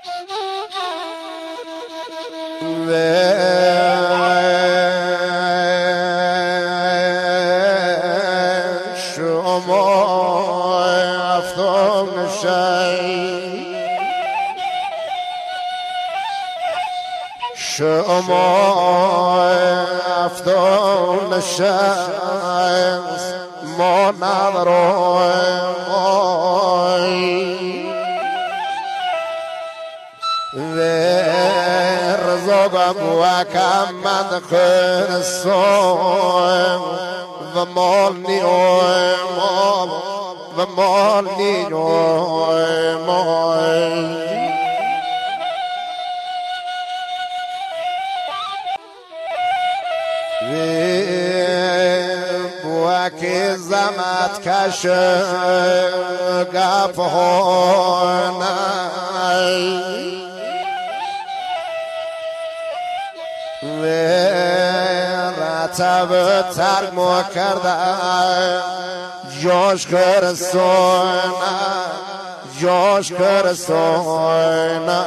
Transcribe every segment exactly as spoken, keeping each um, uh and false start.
شما افتان شی شما افتان شمس ما نداریم ورزقم و کمند خرسان و مال نیوم و مال نیوم که زمت کش گفانه و رتب ترک ما کرده جاش کرسانه جاش کرسانه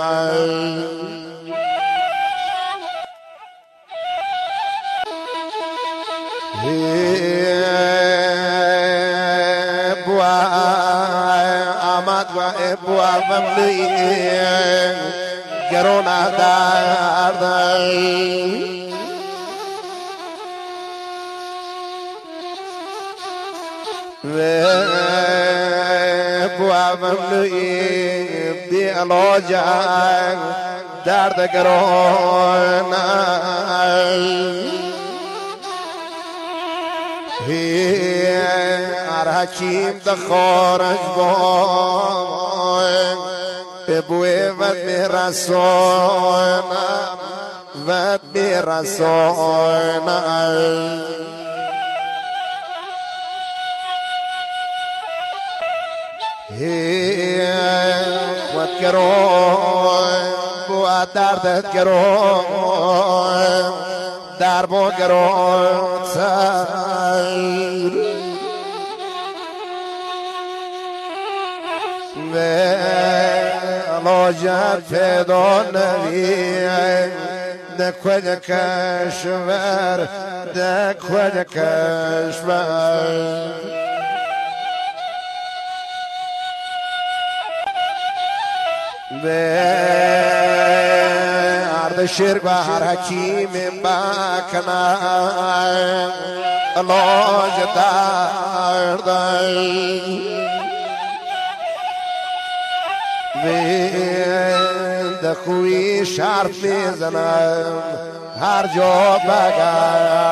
آمد و ابوا مملوی گرونه دردی و ابوا مملوی بی علاج درد گرونه هر حکیم ده خارج بان ببوی و برسانم و برسانم خود گرام بود دردت گرام در با گرام سر و علاجت پیدا نویم دکود کشور دکود کشور و عرض شرک و هر حکیم بکنم علاج دردی و خوی شرط میزنم هر جا بگم